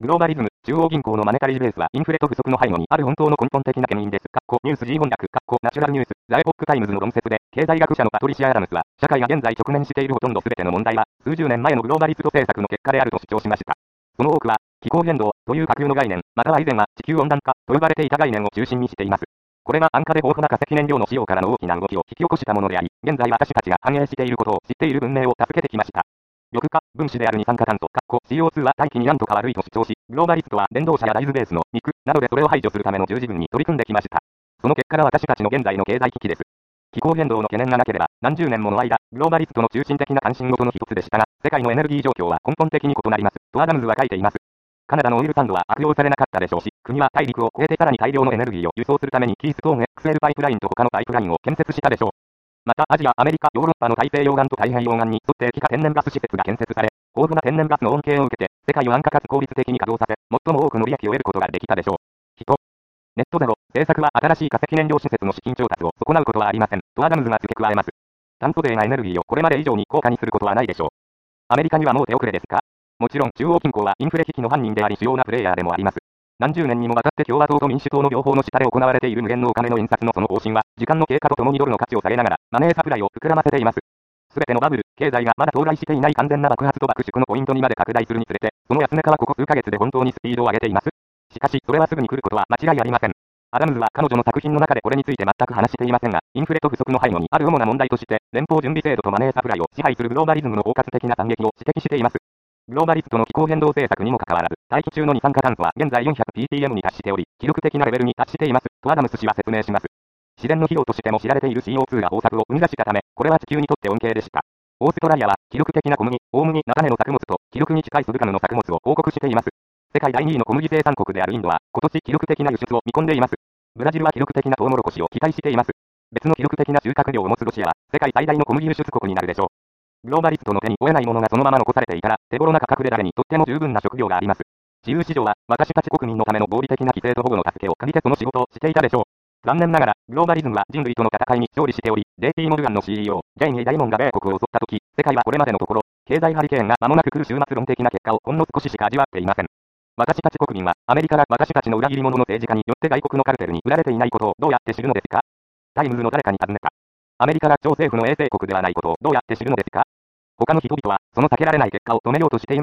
グローバリズム、中央銀行のマネタリーベースはインフレと不足の背後にある本当の根本的な原因です。ニュース G 翻訳、ナチュラルニュース、ザエポックタイムズの論説で、経済学者のパトリシア・アダムスは、社会が現在直面しているほとんど全ての問題は、数十年前のグローバリスト政策の結果であると主張しました。その多くは、気候変動という架空の概念、または以前は地球温暖化と呼ばれていた概念を中心にしています。これは安価で豊富な化石燃料の使用からの大きな動きを引き起こしたものであり、現在私たちが反映していることを知っている文明を助けてきました。緑化、分子である二酸化炭素、CO2 は大気になんとか悪いと主張し、グローバリストは電動車や大豆ベースの肉などでそれを排除するための十字軍に取り組んできました。その結果が私たちの現在の経済危機です。気候変動の懸念がなければ、何十年もの間、グローバリストの中心的な関心事の一つでしたが、世界のエネルギー状況は根本的に異なります。とアダムズは書いています。カナダのオイルサンドは悪用されなかったでしょうし、国は大陸を越えてさらに大量のエネルギーを輸送するためにキーストーン XL パイプラインと他のパイプラインを建設したでしょう。またアジア、アメリカ、ヨーロッパの大西洋岸と太平洋岸に沿って液化天然ガス施設が建設され、豊富な天然ガスの恩恵を受けて、世界を安価かつ効率的に稼働させ、最も多くの利益を得ることができたでしょう。ネットゼロ、政策は新しい化石燃料施設の資金調達を損なうことはありません。とアダムズが付け加えます。炭素税がエネルギーをこれまで以上に高価にすることはないでしょう。アメリカにはもう手遅れですか？もちろん中央銀行はインフレ危機の犯人であり主要なプレイヤーでもあります。何十年にもわたって共和党と民主党の両方の下で行われている無限のお金の印刷のその方針は、時間の経過とともにドルの価値を下げながら、マネーサプライを膨らませています。すべてのバブル、経済がまだ到来していない完全な爆発と爆縮のポイントにまで拡大するにつれて、その安値化はここ数ヶ月で本当にスピードを上げています。しかし、それはすぐに来ることは間違いありません。アダムズは彼女の作品の中でこれについて全く話していませんが、インフレと不足の背後にある主な問題として、連邦準備制度とマネーサプライを支配するグローバリズムの包括的な惨劇を指摘しています。グローバリストの気候変動政策にもかかわらず、大気中の二酸化炭素は現在 400ppm に達しており、記録的なレベルに達しています、とアダムス氏は説明します。自然の肥料としても知られている CO2 が豊作を生み出したため、これは地球にとって恩恵でした。オーストラリアは、記録的な小麦、大麦、菜種の作物と、記録に近いスブカムの作物を報告しています。世界第2位の小麦生産国であるインドは、今年記録的な輸出を見込んでいます。ブラジルは記録的なトウモロコシを期待しています。別の記録的な収穫量を持つロシアは、世界最大の小麦輸出国になるでしょう。グローバリストの手に負えないものがそのまま残されていたら、手頃な価格で誰にとっても十分な食料があります。自由市場は、私たち国民のための合理的な規制と保護の助けを借りてその仕事をしていたでしょう。残念ながら、グローバリズムは人類との戦いに勝利しており、JP モルガンの CEO、ジェイミー・ダイモンが米国を襲った時、世界はこれまでのところ、経済ハリケーンが間もなく来る終末論的な結果をほんの少ししか味わっていません。私たち国民は、アメリカが私たちの裏切り者の政治家によって外国のカルテルに売られていないことをどうやって知るのですか？タイムズの誰かに尋ねた。アメリカが超政府の衛星国ではないことをどうやって知るのですか？他の人々は、その避けられない結果を止めようとしています。